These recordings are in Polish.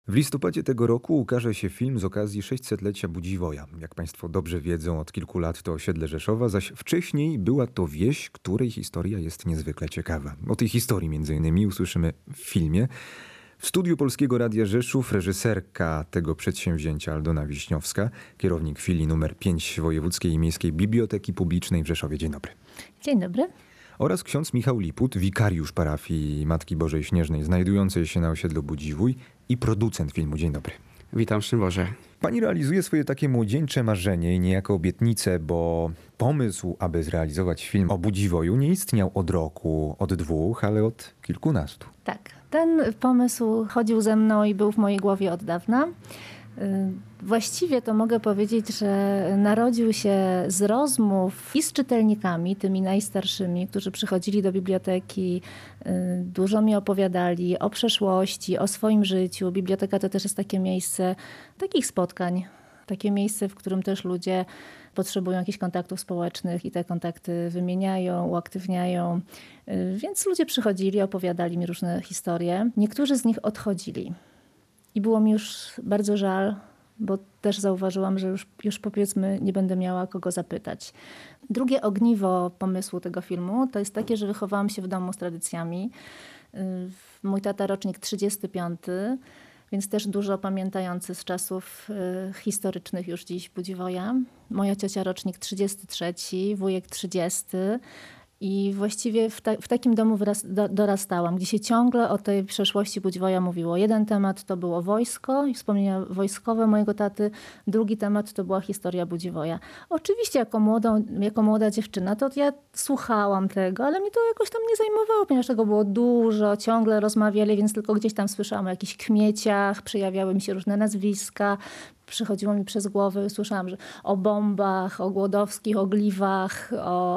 W listopadzie tego roku ukaże się film z okazji 600-lecia Budziwoja. Jak państwo dobrze wiedzą, od kilku lat to osiedle Rzeszowa, zaś wcześniej była to wieś, której historia jest niezwykle ciekawa. O tej historii między innymi usłyszymy w filmie. W studiu Polskiego Radia Rzeszów reżyserka tego przedsięwzięcia Aldona Wiśniowska, kierownik filii numer 5 Wojewódzkiej i Miejskiej Biblioteki Publicznej w Rzeszowie. Dzień dobry. Dzień dobry. Oraz ksiądz Michał Liput, wikariusz parafii Matki Bożej Śnieżnej znajdującej się na osiedlu Budziwój i producent filmu. Dzień dobry. Witam, szczęść Boże. Pani realizuje swoje takie młodzieńcze marzenie i niejako obietnicę, bo pomysł, aby zrealizować film o Budziwoju nie istniał od roku, od dwóch, ale od kilkunastu. Tak, ten pomysł chodził ze mną i był w mojej głowie od dawna. Właściwie to mogę powiedzieć, że narodził się z rozmów i z czytelnikami, tymi najstarszymi, którzy przychodzili do biblioteki, dużo mi opowiadali o przeszłości, o swoim życiu. Biblioteka to też jest takie miejsce takich spotkań, takie miejsce, w którym też ludzie potrzebują jakichś kontaktów społecznych i te kontakty wymieniają, uaktywniają. Więc ludzie przychodzili, opowiadali mi różne historie. Niektórzy z nich odchodzili. I było mi już bardzo żal, bo też zauważyłam, że już powiedzmy nie będę miała kogo zapytać. Drugie ogniwo pomysłu tego filmu to jest takie, że wychowałam się w domu z tradycjami. Mój tata rocznik 35, więc też dużo pamiętający z czasów historycznych już dziś Budziwoja. Moja ciocia rocznik 33, wujek 30. I właściwie w takim domu dorastałam, gdzie się ciągle o tej przeszłości Budziwoja mówiło. Jeden temat to było wojsko i wspomnienia wojskowe mojego taty. Drugi temat to była historia Budziwoja. Oczywiście jako młoda dziewczyna to ja słuchałam tego, ale mnie to jakoś tam nie zajmowało, ponieważ tego było dużo, ciągle rozmawiali, więc tylko gdzieś tam słyszałam o jakichś kmieciach, przejawiały mi się różne nazwiska. Przychodziło mi przez głowę, słyszałam, że o bombach, o Głodowskich, o Gliwach,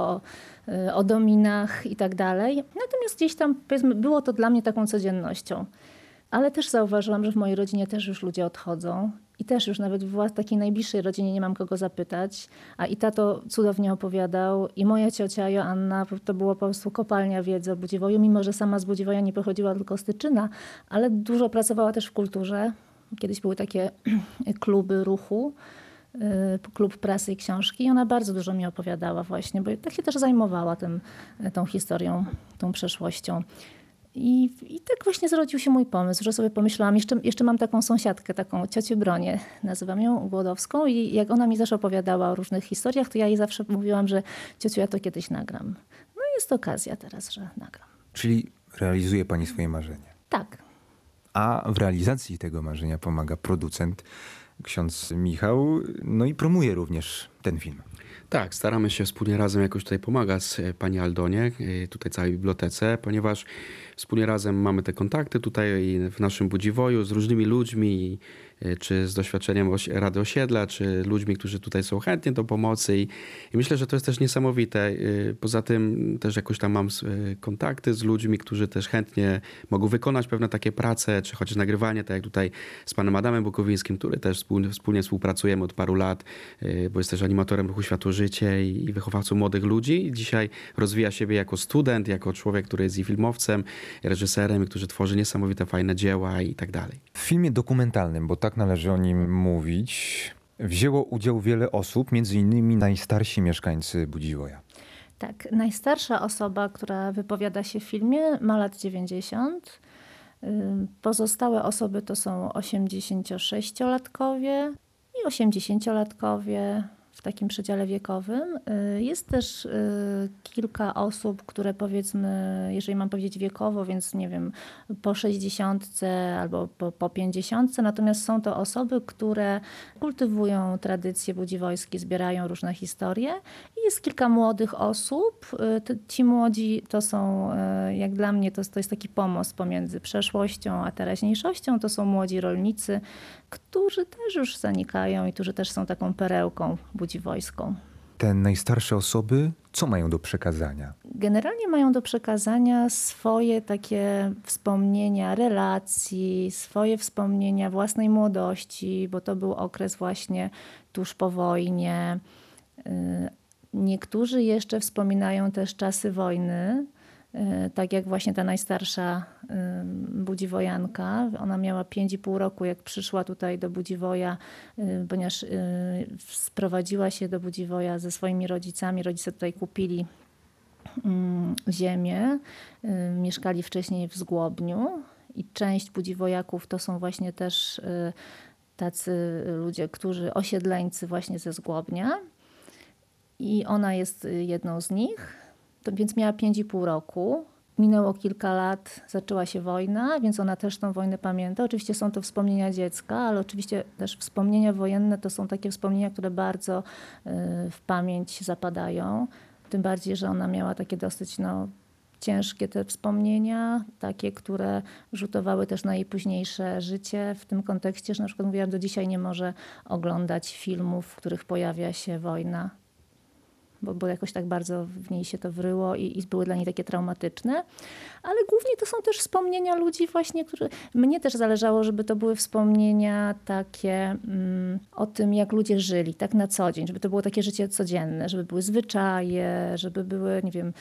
o Dominach i tak dalej. Natomiast gdzieś tam powiedzmy, było to dla mnie taką codziennością. Ale też zauważyłam, że w mojej rodzinie też już ludzie odchodzą. I też już nawet w takiej najbliższej rodzinie nie mam kogo zapytać. A i tato cudownie opowiadał. I moja ciocia Joanna, to było po prostu kopalnia wiedzy o Budziwoju. Mimo że sama z Budziwoja nie pochodziła, tylko z Tyczyna. Ale dużo pracowała też w kulturze. Kiedyś były takie kluby ruchu, klub prasy i książki i ona bardzo dużo mi opowiadała właśnie, bo tak się też zajmowała tą historią, tą przeszłością. I tak właśnie zrodził się mój pomysł, że sobie pomyślałam, jeszcze mam taką sąsiadkę, taką ciocię Bronię, nazywam ją Głodowską i jak ona mi zawsze opowiadała o różnych historiach, to ja jej zawsze mówiłam, że ciociu, ja to kiedyś nagram. No i jest okazja teraz, że nagram. Czyli realizuje pani swoje marzenie. Tak. A w realizacji tego marzenia pomaga producent, ksiądz Michał, no i promuje również ten film. Tak, staramy się wspólnie razem jakoś tutaj pomagać pani Aldonie, tutaj całej bibliotece, ponieważ wspólnie razem mamy te kontakty tutaj w naszym Budziwoju z różnymi ludźmi, czy z doświadczeniem Rady Osiedla, czy ludźmi, którzy tutaj są chętni do pomocy i myślę, że to jest też niesamowite. Poza tym też jakoś tam mam kontakty z ludźmi, którzy też chętnie mogą wykonać pewne takie prace, czy chociaż nagrywanie, tak jak tutaj z panem Adamem Bukowińskim, który też wspólnie współpracujemy od paru lat, bo jest też animatorem ruchu Światło-Życie i wychowawcą młodych ludzi. I dzisiaj rozwija siebie jako student, jako człowiek, który jest i filmowcem, i reżyserem, który tworzy niesamowite, fajne dzieła i tak dalej. W filmie dokumentalnym, bo tak należy o nim mówić, wzięło udział wiele osób, między innymi najstarsi mieszkańcy Budziwoja. Tak, najstarsza osoba, która wypowiada się w filmie, ma lat 90. Pozostałe osoby to są 86-latkowie i 80-latkowie w takim przedziale wiekowym. Jest też kilka osób, które powiedzmy, jeżeli mam powiedzieć wiekowo, więc nie wiem, po 60 albo po 50, natomiast są to osoby, które kultywują tradycje budziwojskie, zbierają różne historie i jest kilka młodych osób. Ci młodzi to są, jak dla mnie, to jest taki pomost pomiędzy przeszłością a teraźniejszością. To są młodzi rolnicy, którzy też już zanikają i którzy też są taką perełką budziwojską. Te najstarsze osoby, co mają do przekazania? Generalnie mają do przekazania swoje takie wspomnienia relacji, swoje wspomnienia własnej młodości, bo to był okres właśnie tuż po wojnie. Niektórzy jeszcze wspominają też czasy wojny, Tak jak właśnie ta najstarsza Budziwojanka. Ona miała 5,5 roku, jak przyszła tutaj do Budziwoja, ponieważ sprowadziła się do Budziwoja ze swoimi rodzicami. Rodzice tutaj kupili ziemię. Mieszkali wcześniej w Zgłobniu i część Budziwojaków to są właśnie też tacy ludzie, osiedleńcy właśnie ze Zgłobnia. I ona jest jedną z nich. Więc miała 5,5 roku. Minęło kilka lat, zaczęła się wojna, więc ona też tą wojnę pamięta. Oczywiście są to wspomnienia dziecka, ale oczywiście też wspomnienia wojenne to są takie wspomnienia, które bardzo w pamięć zapadają. Tym bardziej, że ona miała takie dosyć ciężkie te wspomnienia, takie, które rzutowały też na jej późniejsze życie w tym kontekście, że na przykład mówiła, do dzisiaj nie może oglądać filmów, w których pojawia się wojna. Bo jakoś tak bardzo w niej się to wryło i były dla niej takie traumatyczne. Ale głównie to są też wspomnienia ludzi właśnie, mnie też zależało, żeby to były wspomnienia takie o tym, jak ludzie żyli, tak na co dzień, żeby to było takie życie codzienne, żeby były zwyczaje, żeby były, nie wiem,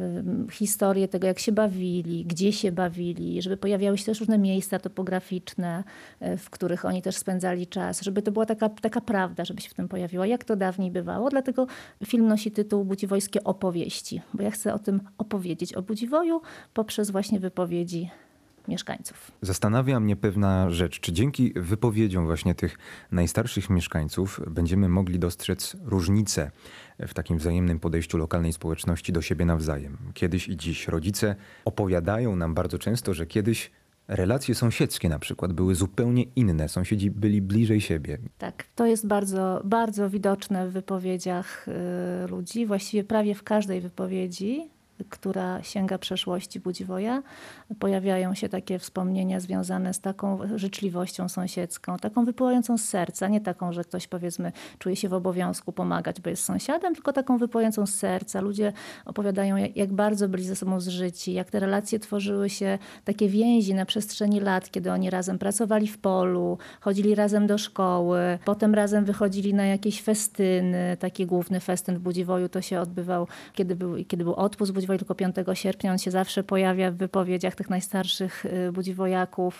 historie tego, jak się bawili, gdzie się bawili, żeby pojawiały się też różne miejsca topograficzne, w których oni też spędzali czas, żeby to była taka prawda, żeby się w tym pojawiła, jak to dawniej bywało. Dlatego film nosi tytuł Budziwojskie opowieści, bo ja chcę o tym opowiedzieć, o Budziwoju poprzez właśnie wypowiedzi mieszkańców. Zastanawia mnie pewna rzecz. Czy dzięki wypowiedziom właśnie tych najstarszych mieszkańców będziemy mogli dostrzec różnice w takim wzajemnym podejściu lokalnej społeczności do siebie nawzajem? Kiedyś i dziś rodzice opowiadają nam bardzo często, że kiedyś relacje sąsiedzkie na przykład były zupełnie inne. Sąsiedzi byli bliżej siebie. Tak, to jest bardzo, bardzo widoczne w wypowiedziach ludzi. Właściwie prawie w każdej wypowiedzi, która sięga przeszłości Budziwoja, pojawiają się takie wspomnienia związane z taką życzliwością sąsiedzką, taką wypływającą z serca, nie taką, że ktoś powiedzmy czuje się w obowiązku pomagać, bo jest sąsiadem, tylko taką wypływającą z serca. Ludzie opowiadają, jak bardzo byli ze sobą zżyci, jak te relacje tworzyły się, takie więzi na przestrzeni lat, kiedy oni razem pracowali w polu, chodzili razem do szkoły, potem razem wychodzili na jakieś festyny. Taki główny festyn w Budziwoju to się odbywał, kiedy był odpust w Budziwoju, tylko 5 sierpnia. On się zawsze pojawia w wypowiedziach tych najstarszych Budziwojaków.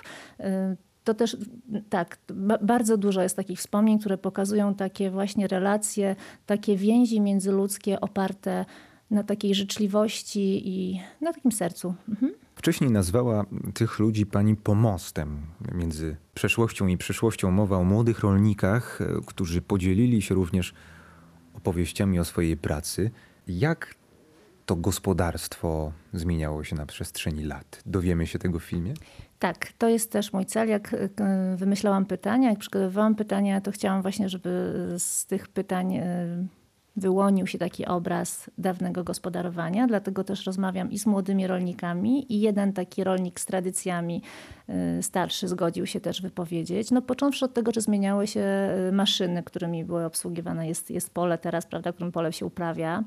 To też tak, bardzo dużo jest takich wspomnień, które pokazują takie właśnie relacje, takie więzi międzyludzkie oparte na takiej życzliwości i na takim sercu. Mhm. Wcześniej nazwała tych ludzi pani pomostem między przeszłością i przyszłością. Mowa o młodych rolnikach, którzy podzielili się również opowieściami o swojej pracy. Jak to gospodarstwo zmieniało się na przestrzeni lat? Dowiemy się tego w filmie? Tak, to jest też mój cel. Jak wymyślałam pytania, jak przygotowywałam pytania, to chciałam właśnie, żeby z tych pytań wyłonił się taki obraz dawnego gospodarowania. Dlatego też rozmawiam i z młodymi rolnikami i jeden taki rolnik z tradycjami starszy zgodził się też wypowiedzieć. No, począwszy od tego, że zmieniały się maszyny, którymi były obsługiwane. Jest pole teraz, prawda, którym pole się uprawia.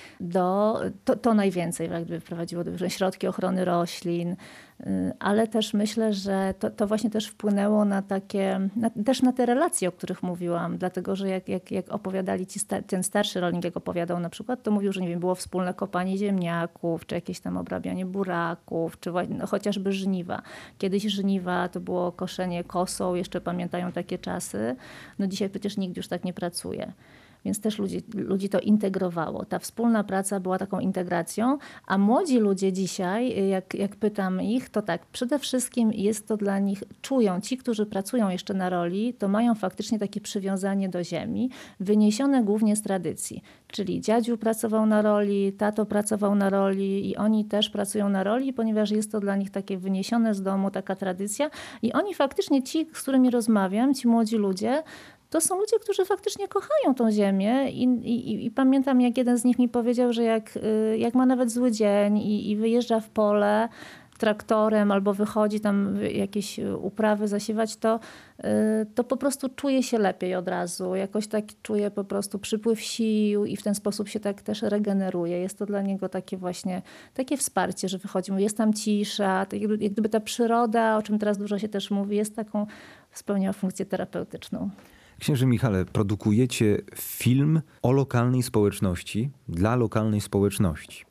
To najwięcej jakby wprowadziło do środki ochrony roślin, ale też myślę, że to właśnie też wpłynęło na też na te relacje, o których mówiłam, dlatego, że jak opowiadali ten starszy rolnik, jak opowiadał na przykład, to mówił, że nie wiem, było wspólne kopanie ziemniaków, czy jakieś tam obrabianie buraków, czy chociażby żniwa. Kiedyś żniwa to było koszenie kosą, jeszcze pamiętają takie czasy. No dzisiaj przecież nikt już tak nie pracuje. Więc też ludzi to integrowało. Ta wspólna praca była taką integracją, a młodzi ludzie dzisiaj, jak pytam ich, to tak, przede wszystkim jest to dla nich, czują ci, którzy pracują jeszcze na roli, to mają faktycznie takie przywiązanie do ziemi, wyniesione głównie z tradycji. Czyli dziadziu pracował na roli, tato pracował na roli i oni też pracują na roli, ponieważ jest to dla nich takie wyniesione z domu, taka tradycja. I oni faktycznie, ci, z którymi rozmawiam, ci młodzi ludzie, to są ludzie, którzy faktycznie kochają tą ziemię i pamiętam, jak jeden z nich mi powiedział, że jak ma nawet zły dzień i wyjeżdża w pole traktorem albo wychodzi tam jakieś uprawy zasiewać, to po prostu czuje się lepiej od razu. Jakoś tak czuje po prostu przypływ sił i w ten sposób się tak też regeneruje. Jest to dla niego takie właśnie takie wsparcie, że wychodzi mu, jest tam cisza, jak gdyby ta przyroda, o czym teraz dużo się też mówi, jest taką, spełniała funkcję terapeutyczną. Księże Michale, produkujecie film o lokalnej społeczności, dla lokalnej społeczności.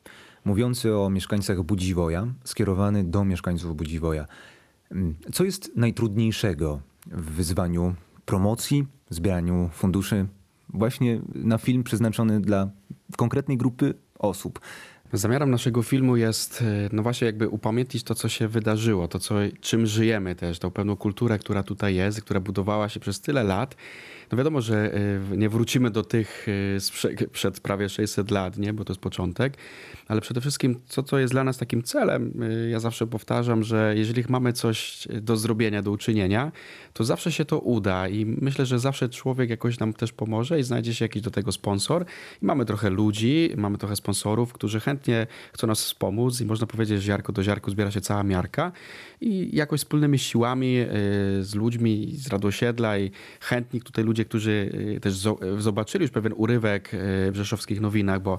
mówiący o mieszkańcach Budziwoja, skierowany do mieszkańców Budziwoja. Co jest najtrudniejszego w wyzwaniu promocji, zbieraniu funduszy właśnie na film przeznaczony dla konkretnej grupy osób? Zamiarem naszego filmu jest no właśnie jakby upamiętnić to, co się wydarzyło, czym żyjemy też, tą pewną kulturę, która tutaj jest, która budowała się przez tyle lat. No wiadomo, że nie wrócimy do tych przed prawie 600 lat, nie? Bo to jest początek, ale przede wszystkim co jest dla nas takim celem, ja zawsze powtarzam, że jeżeli mamy coś do zrobienia, do uczynienia, to zawsze się to uda i myślę, że zawsze człowiek jakoś nam też pomoże i znajdzie się jakiś do tego sponsor. I mamy trochę ludzi, mamy trochę sponsorów, którzy chętnie chcą nas wspomóc i można powiedzieć, że ziarko do ziarku zbiera się cała miarka i jakoś wspólnymi siłami z ludźmi z Radosiedla i chętni tutaj ludzie, którzy też zobaczyli już pewien urywek w rzeszowskich nowinach, bo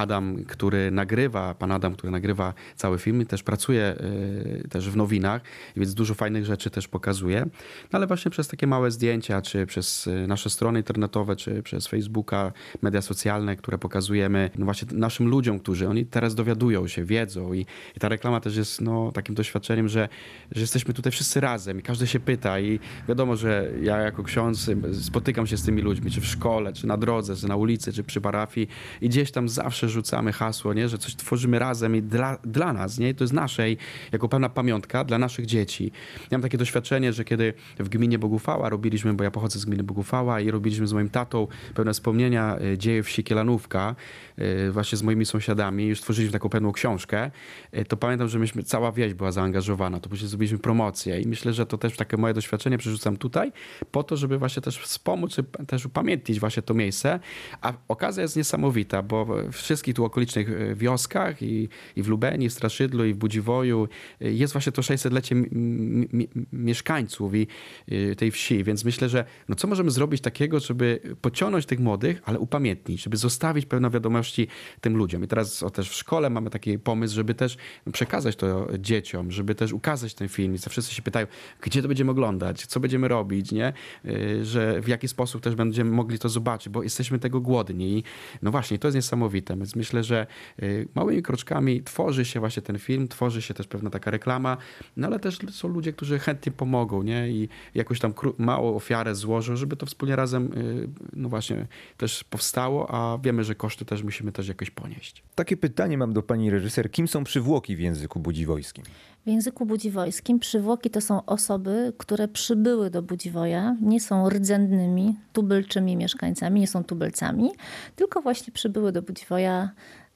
pan Adam, który nagrywa cały film, też pracuje też w nowinach, więc dużo fajnych rzeczy też pokazuje. No ale właśnie przez takie małe zdjęcia, czy przez nasze strony internetowe, czy przez Facebooka, media socjalne, które pokazujemy no właśnie naszym ludziom, którzy oni teraz dowiadują się, wiedzą i ta reklama też jest no, takim doświadczeniem, że jesteśmy tutaj wszyscy razem i każdy się pyta i wiadomo, że ja jako ksiądz spotykam się z tymi ludźmi, czy w szkole, czy na drodze, czy na ulicy, czy przy parafii i gdzieś tam zawsze rzucamy hasło, nie? Że coś tworzymy razem i dla nas, nie? To jest nasze i jako pewna pamiątka dla naszych dzieci. Ja mam takie doświadczenie, że kiedy w gminie Boguchwała robiliśmy, bo ja pochodzę z gminy Boguchwała i robiliśmy z moim tatą pewne wspomnienia dzieje wsi Kielanówka, właśnie z moimi sąsiadami, już tworzyliśmy taką pewną książkę, to pamiętam, że cała wieś była zaangażowana, to później zrobiliśmy promocję i myślę, że to też takie moje doświadczenie przerzucam tutaj, po to, żeby właśnie też wspomóc, czy też upamiętnić właśnie to miejsce, a okazja jest niesamowita, bo w wszystkich tu okolicznych wioskach i w Lubeni, i w Straszydlu, i w Budziwoju jest właśnie to 600-lecie mieszkańców i tej wsi, więc myślę, że no co możemy zrobić takiego, żeby pociągnąć tych młodych, ale upamiętnić, żeby zostawić pewne wiadomości tym ludziom. I teraz też w szkole mamy taki pomysł, żeby też przekazać to dzieciom, żeby też ukazać ten film. I wszyscy się pytają, gdzie to będziemy oglądać, co będziemy robić, nie? Że w jaki sposób też będziemy mogli to zobaczyć, bo jesteśmy tego głodni. I no właśnie, to jest niesamowite. Więc myślę, że małymi kroczkami tworzy się właśnie ten film, tworzy się też pewna taka reklama, no ale też są ludzie, którzy chętnie pomogą, nie? I jakąś tam małą ofiarę złożą, żeby to wspólnie razem no właśnie też powstało, a wiemy, że koszty też musimy też jakoś ponieść. Takie pytanie mam do pani reżyser. Kim są przywłoki w języku budziwojskim? W języku budziwojskim przywłoki to są osoby, które przybyły do Budziwoja, nie są rdzennymi, tubylczymi mieszkańcami, nie są tubylcami, tylko właśnie przybyły do Budziwoja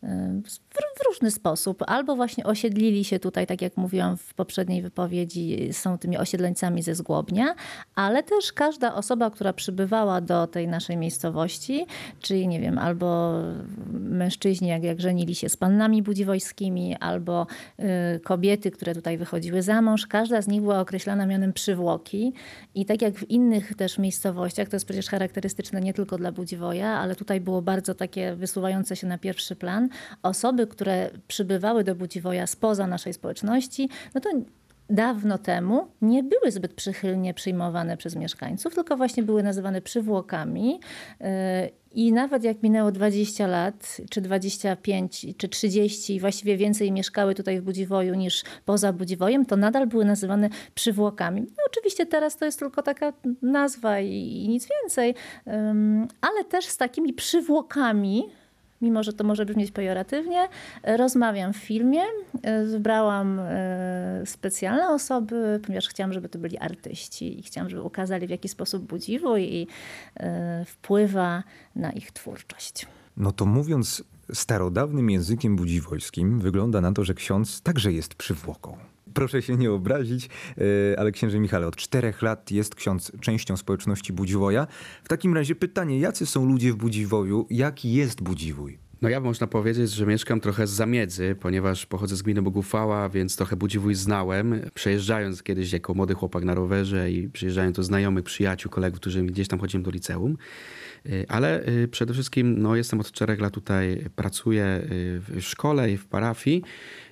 w różny sposób. Albo właśnie osiedlili się tutaj, tak jak mówiłam w poprzedniej wypowiedzi, są tymi osiedleńcami ze Zgłobnia, ale też każda osoba, która przybywała do tej naszej miejscowości, czyli nie wiem, albo mężczyźni, jak żenili się z pannami budziwojskimi, albo kobiety, które tutaj wychodziły za mąż, każda z nich była określana mianem przywłoki. I tak jak w innych też miejscowościach, to jest przecież charakterystyczne nie tylko dla Budziwoja, ale tutaj było bardzo takie wysuwające się na pierwszy plan. Osoby, które przybywały do Budziwoja spoza naszej społeczności, no to dawno temu nie były zbyt przychylnie przyjmowane przez mieszkańców, tylko właśnie były nazywane przywłokami. I nawet jak minęło 20 lat, czy 25, czy 30 i właściwie więcej mieszkały tutaj w Budziwoju niż poza Budziwojem, to nadal były nazywane przywłokami. No oczywiście teraz to jest tylko taka nazwa i nic więcej, ale też z takimi przywłokami, mimo że to może brzmieć pejoratywnie, rozmawiam w filmie. Wybrałam specjalne osoby, ponieważ chciałam, żeby to byli artyści i chciałam, żeby ukazali, w jaki sposób Budziwój wpływa na ich twórczość. No to mówiąc starodawnym językiem budziwojskim, wygląda na to, że ksiądz także jest przywłoką. Proszę się nie obrazić, ale księże Michale, od 4 lat jest ksiądz częścią społeczności Budziwoja. W takim razie pytanie, jacy są ludzie w Budziwoju? Jaki jest Budziwój? No ja można powiedzieć, że mieszkam trochę z zamiedzy, ponieważ pochodzę z gminy Boguchwała, więc trochę Budziwój znałem. Przejeżdżając kiedyś jako młody chłopak na rowerze i przyjeżdżając do znajomych, przyjaciół, kolegów, którzy gdzieś tam chodzimy do liceum. Ale przede wszystkim no, jestem od 4 lat tutaj, pracuję w szkole i w parafii.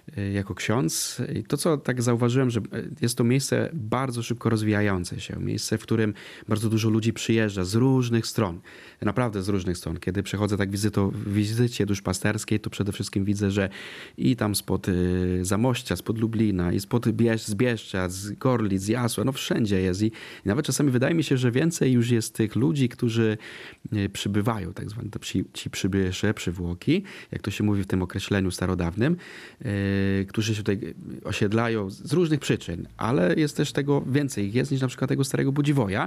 jako ksiądz. I to, co tak zauważyłem, że jest to miejsce bardzo szybko rozwijające się. Miejsce, w którym bardzo dużo ludzi przyjeżdża z różnych stron. Naprawdę z różnych stron. Kiedy przechodzę tak wizycie duszpasterskiej, to przede wszystkim widzę, że i tam spod Zamościa, spod Lublina, i spod z Bieszcza, z Gorlic, z Jasła, no wszędzie jest. I nawet czasami wydaje mi się, że więcej już jest tych ludzi, którzy przybywają, tak zwane ci przybysze, przywłoki, jak to się mówi w tym określeniu starodawnym, którzy się tutaj osiedlają z różnych przyczyn, ale jest też tego więcej jest niż na przykład tego starego Budziwoja,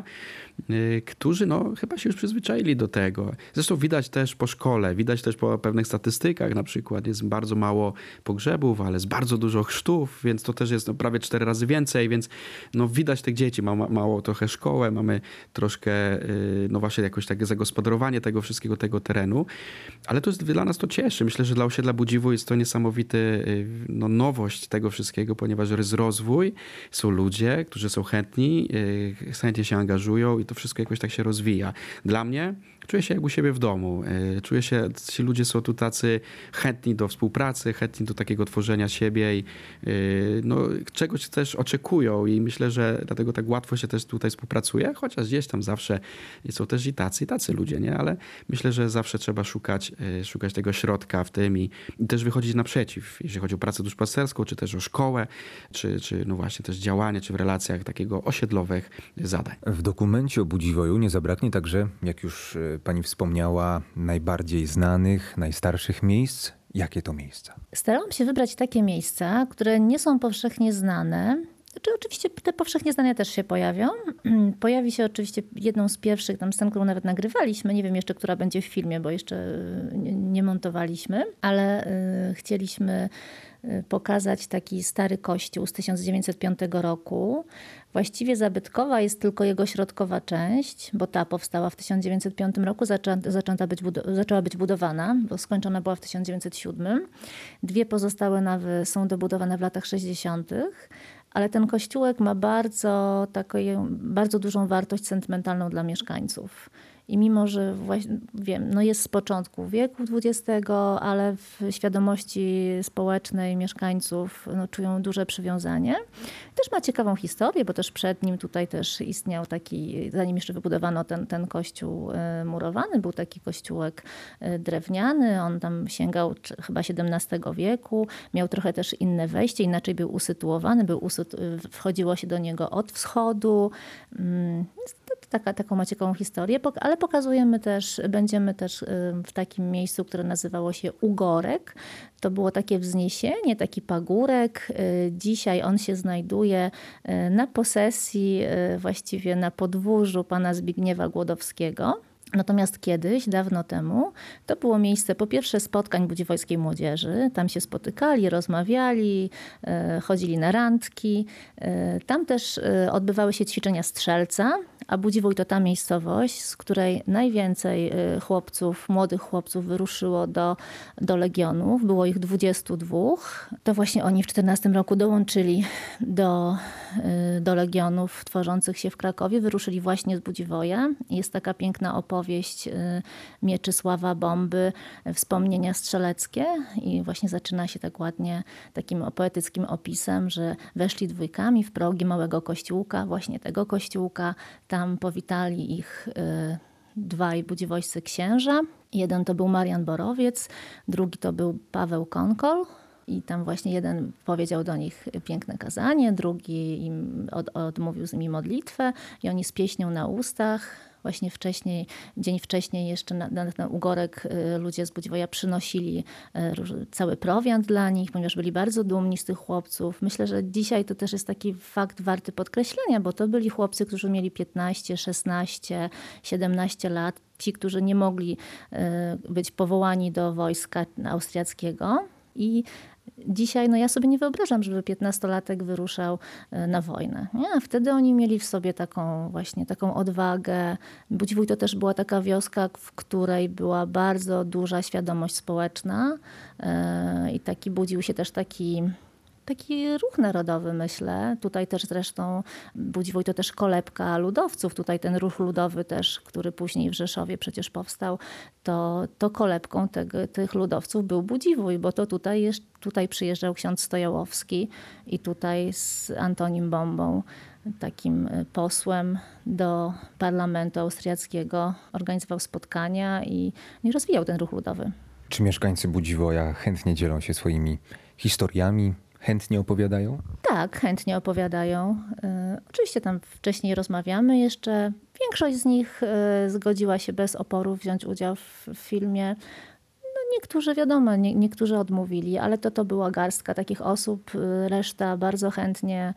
którzy no chyba się już przyzwyczaili do tego. Zresztą widać też po szkole, widać też po pewnych statystykach, na przykład jest bardzo mało pogrzebów, ale jest bardzo dużo chrztów, więc to też jest no, prawie 4 razy więcej, więc no widać tych dzieci, mało trochę szkołę, mamy troszkę no właśnie jakoś takie zagospodarowanie tego wszystkiego, tego terenu, ale to jest dla nas to cieszy. Myślę, że dla osiedla Budziwój jest to niesamowity no, nowość tego wszystkiego, ponieważ jest rozwój, są ludzie, którzy są chętni, chętnie się angażują i to wszystko jakoś tak się rozwija. Dla mnie czuję się jak u siebie w domu. Czuję się, ci ludzie są tu tacy chętni do współpracy, chętni do takiego tworzenia siebie i no, czegoś też oczekują i myślę, że dlatego tak łatwo się też tutaj współpracuje, chociaż gdzieś tam zawsze są też i tacy ludzie, nie? Ale myślę, że zawsze trzeba szukać tego środka w tym i też wychodzić naprzeciw, jeśli chodzi o pracę duszpasterską, czy też o szkołę, czy no właśnie też działanie, czy w relacjach takiego osiedlowych zadań. W dokumencie o Budziwoju nie zabraknie także, jak już pani wspomniała, najbardziej znanych, najstarszych miejsc. Jakie to miejsca? Starałam się wybrać takie miejsca, które nie są powszechnie znane. Czy oczywiście te powszechnie znane też się pojawią. Pojawi się oczywiście jedną z pierwszych tam scen, którą nawet nagrywaliśmy. Nie wiem jeszcze, która będzie w filmie, bo jeszcze nie montowaliśmy, ale chcieliśmy pokazać taki stary kościół z 1905 roku. Właściwie zabytkowa jest tylko jego środkowa część, bo ta powstała w 1905 roku, zaczęła być budowana, bo skończona była w 1907. 2 pozostałe nawy są dobudowane w latach 60., ale ten kościółek ma bardzo dużą wartość sentymentalną dla mieszkańców. I mimo, że wiem, no jest z początku wieku XX, ale w świadomości społecznej mieszkańców no, czują duże przywiązanie. Też ma ciekawą historię, bo też przed nim tutaj też istniał taki, zanim jeszcze wybudowano ten kościół murowany, był taki kościółek drewniany. On tam sięgał chyba XVII wieku. Miał trochę też inne wejście, inaczej był usytuowany. Wchodziło się do niego od wschodu. Taką ma ciekawą historię, ale będziemy też w takim miejscu, które nazywało się Ugorek. To było takie wzniesienie, taki pagórek. Dzisiaj on się znajduje na posesji, właściwie na podwórzu pana Zbigniewa Głodowskiego. Natomiast kiedyś, dawno temu, to było miejsce po pierwsze spotkań budziwojskiej młodzieży. Tam się spotykali, rozmawiali, chodzili na randki. Tam też odbywały się ćwiczenia strzelca, a Budziwój to ta miejscowość, z której najwięcej młodych chłopców wyruszyło do legionów. Było ich 22. To właśnie oni w 14 roku dołączyli do legionów tworzących się w Krakowie. Wyruszyli właśnie z Budziwoja. Jest taka piękna opowieść Mieczysława Bomby, wspomnienia strzeleckie i właśnie zaczyna się tak ładnie takim poetyckim opisem, że weszli 2 w progi małego kościółka, właśnie tego kościółka. Tam powitali ich 2 budziwojscy księża. Jeden to był Marian Borowiec, drugi to był Paweł Konkol. I tam właśnie jeden powiedział do nich piękne kazanie, drugi im odmówił z nimi modlitwę i oni z pieśnią na ustach. Właśnie dzień wcześniej jeszcze na ten ugorek ludzie z Budziwoja przynosili cały prowiant dla nich, ponieważ byli bardzo dumni z tych chłopców. Myślę, że dzisiaj to też jest taki fakt warty podkreślenia, bo to byli chłopcy, którzy mieli 15, 16, 17 lat. Ci, którzy nie mogli być powołani do wojska austriackiego. I dzisiaj ja sobie nie wyobrażam, żeby 15-latek wyruszał na wojnę. Nie? A wtedy oni mieli w sobie taką odwagę. Budziwój to też była taka wioska, w której była bardzo duża świadomość społeczna i budził się też taki taki ruch narodowy, myślę. Tutaj też zresztą Budziwój to też kolebka ludowców. Tutaj ten ruch ludowy też, który później w Rzeszowie przecież powstał, to kolebką tych ludowców był Budziwój, bo to tutaj przyjeżdżał ksiądz Stojałowski i tutaj z Antonim Bombą, takim posłem do parlamentu austriackiego, organizował spotkania i rozwijał ten ruch ludowy. Czy mieszkańcy Budziwoja chętnie dzielą się swoimi historiami? Chętnie opowiadają? Tak, chętnie opowiadają. Oczywiście tam wcześniej rozmawiamy jeszcze. Większość z nich zgodziła się bez oporu wziąć udział w filmie. No niektórzy wiadomo, niektórzy odmówili, ale to była garstka takich osób. Reszta bardzo chętnie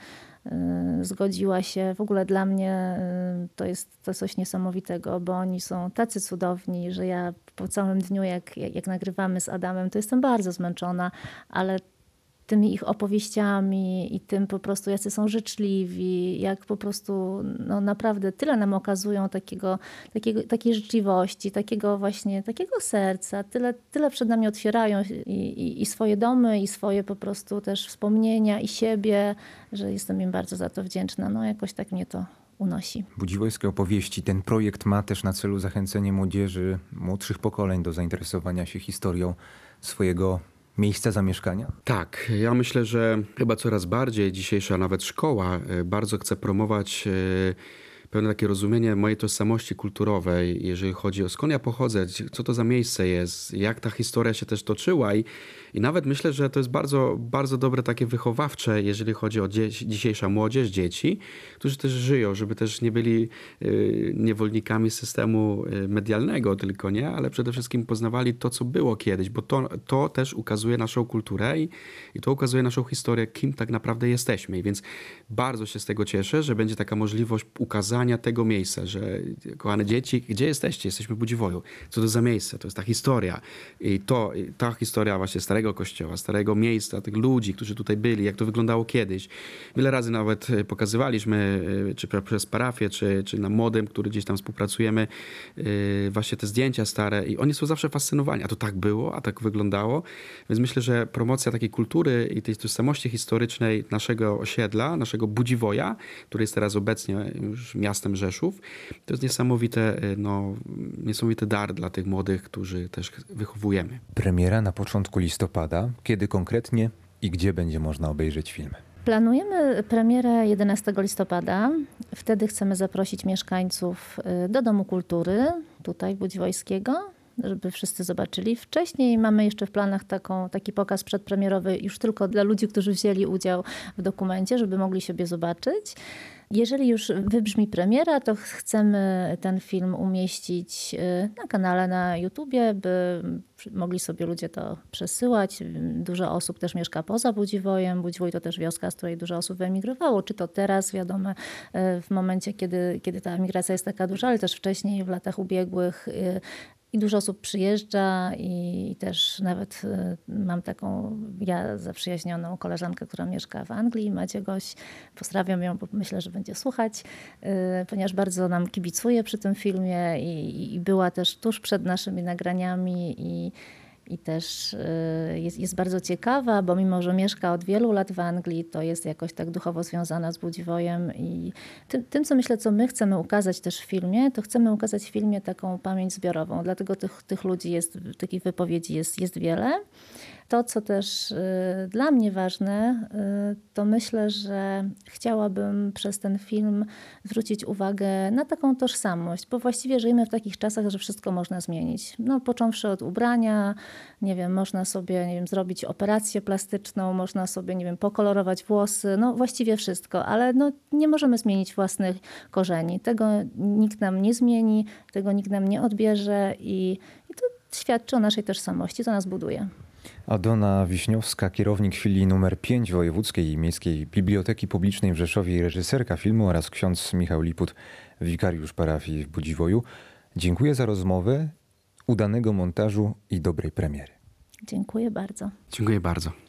zgodziła się. W ogóle dla mnie to jest to coś niesamowitego, bo oni są tacy cudowni, że ja po całym dniu, jak nagrywamy z Adamem, to jestem bardzo zmęczona, ale tymi ich opowieściami i tym po prostu, jacy są życzliwi, jak po prostu no naprawdę tyle nam okazują takiej życzliwości, takiego serca, tyle przed nami otwierają i swoje domy, i swoje po prostu też wspomnienia i siebie, że jestem im bardzo za to wdzięczna. No jakoś tak mnie to unosi. Budziwojskie opowieści. Ten projekt ma też na celu zachęcenie młodzieży, młodszych pokoleń do zainteresowania się historią swojego miejsca zamieszkania? Tak, ja myślę, że chyba coraz bardziej dzisiejsza nawet szkoła bardzo chce promować pewne takie rozumienie mojej tożsamości kulturowej, jeżeli chodzi o skąd ja pochodzę, co to za miejsce jest, jak ta historia się też toczyła i nawet myślę, że to jest bardzo, bardzo dobre takie wychowawcze, jeżeli chodzi o dzisiejsza młodzież, dzieci, którzy też żyją, żeby też nie byli niewolnikami systemu medialnego tylko, nie, ale przede wszystkim poznawali to, co było kiedyś, bo to też ukazuje naszą kulturę i to ukazuje naszą historię, kim tak naprawdę jesteśmy. I więc bardzo się z tego cieszę, że będzie taka możliwość ukazania tego miejsca, że kochane dzieci, gdzie jesteście? Jesteśmy w Budziwoju. Co to za miejsce? To jest ta historia. I ta historia właśnie starego kościoła, starego miejsca, tych ludzi, którzy tutaj byli, jak to wyglądało kiedyś. Wiele razy nawet pokazywaliśmy, czy przez parafię, czy na Modem, który gdzieś tam współpracujemy, właśnie te zdjęcia stare i oni są zawsze fascynowani. A to tak było, a tak wyglądało. Więc myślę, że promocja takiej kultury i tej tożsamości historycznej naszego osiedla, naszego Budziwoja, który jest teraz obecnie już miastem Rzeszów, to jest niesamowity dar dla tych młodych, którzy też wychowujemy. Premiera na początku listopada. Kiedy konkretnie i gdzie będzie można obejrzeć film? Planujemy premierę 11 listopada. Wtedy chcemy zaprosić mieszkańców do Domu Kultury, tutaj Budziwojskiego, żeby wszyscy zobaczyli. Wcześniej mamy jeszcze w planach taki pokaz przedpremierowy już tylko dla ludzi, którzy wzięli udział w dokumencie, żeby mogli sobie zobaczyć. Jeżeli już wybrzmi premiera, to chcemy ten film umieścić na kanale na YouTubie, by mogli sobie ludzie to przesyłać. Dużo osób też mieszka poza Budziwojem. Budziwój to też wioska, z której dużo osób wyemigrowało. Czy to teraz, wiadomo, w momencie, kiedy ta emigracja jest taka duża, ale też wcześniej, w latach ubiegłych. I dużo osób przyjeżdża i też nawet mam taką ja zaprzyjaźnioną koleżankę, która mieszka w Anglii, Macie Goś. Pozdrawiam ją, bo myślę, że będzie słuchać, ponieważ bardzo nam kibicuje przy tym filmie i była też tuż przed naszymi nagraniami i też jest bardzo ciekawa, bo mimo, że mieszka od wielu lat w Anglii, to jest jakoś tak duchowo związana z Budziwojem i tym, co myślę, co my chcemy ukazać też w filmie, to chcemy ukazać w filmie taką pamięć zbiorową. Dlatego tych ludzi takich wypowiedzi jest wiele. To, co też dla mnie ważne, to myślę, że chciałabym przez ten film zwrócić uwagę na taką tożsamość, bo właściwie żyjemy w takich czasach, że wszystko można zmienić. No, począwszy od ubrania, nie wiem, można sobie, nie wiem, zrobić operację plastyczną, można sobie, nie wiem, pokolorować włosy, no właściwie wszystko, ale no, nie możemy zmienić własnych korzeni. Tego nikt nam nie zmieni, tego nikt nam nie odbierze i to świadczy o naszej tożsamości, to nas buduje. Aldona Wiśniowska, kierownik filii numer 5 Wojewódzkiej i Miejskiej Biblioteki Publicznej w Rzeszowie i reżyserka filmu oraz ksiądz Michał Liput, wikariusz parafii w Budziwoju. Dziękuję za rozmowę, udanego montażu i dobrej premiery. Dziękuję bardzo. Dziękuję bardzo.